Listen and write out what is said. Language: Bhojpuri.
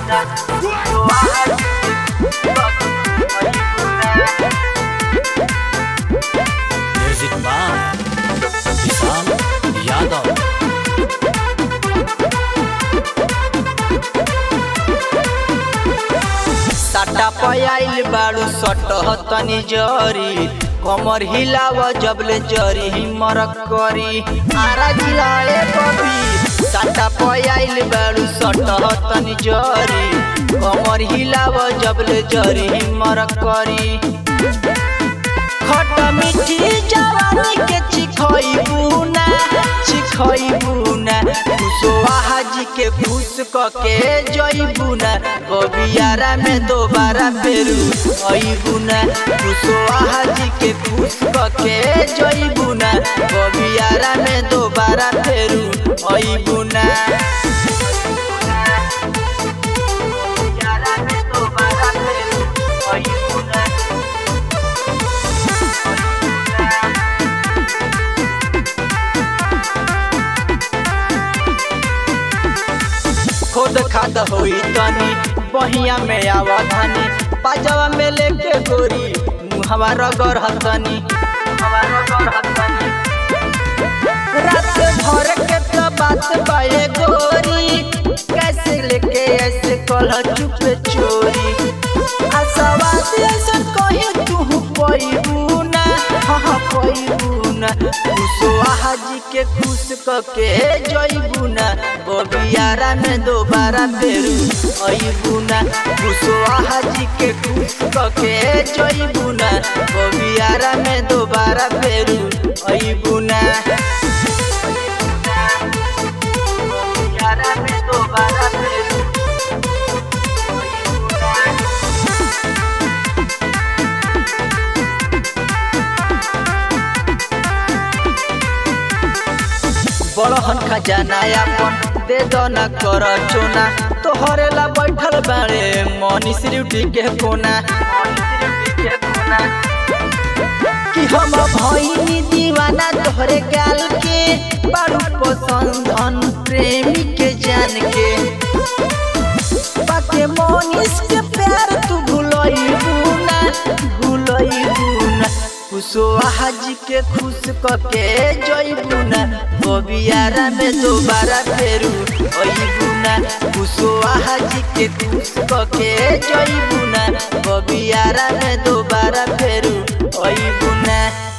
म्यूजिक बाय विशाल यादव। साटा पयाइल बाड़ू सटह तनी जरी कमर हिलाव जबले जरी हिमर करी आरा जिलाए बबी। साटा पयाइल बाड़ू सटह तनी जरी कमर हिलाव जबले जरी हिमर करी। खट मीठी जवानी के चिखइबू ना खुशवा हाजी के खुश कके जइबू ना कबियारा में दोबारा फेरू अइबू ना। खुशवा हाजी के खुश कके जइबू ना कबियारा में दोबारा फेरू अइबू ना। कबियारा में दोबारा फेरू अइबू ना। खुद खाद होई तनी बहिया में आवधानी पाजवा में लेके गोरी मुहवा रगड़ हतनी रात भर के तो बात बाए गोरी कैसे लेके ऐसे कल चुपे चोरी। आशावादी ऐसा कहीं तू पैबू ना पैबू ना। खुशवा हाजी के खुश कके जइबू ना कबियारा में दोबारा फेरू अइबू ना। खुशवा हाजी के खुश कके जइबू ना कबियारा में दोबारा फेरू अइबू ना। कबियारा में दोबारा फेरू बड़हन खजाना अपन दे दो न कर चोना तोहरे ला बैठल बारे मनीष रूटी के कोना। कि हम भइनी दीवाना तोहरे गाल के बारू पसंदन प्रेमी के जान के बाके मनीष के प्यार तू भूलइबू ना। खुशवा हाजी के खुश कके जइबू ना कबियारा में दोबारा फेरू अइबू ना। खुशवा हाजी के खुश कके जइबू ना कबियारा में दोबारा फेरू अइबू ना।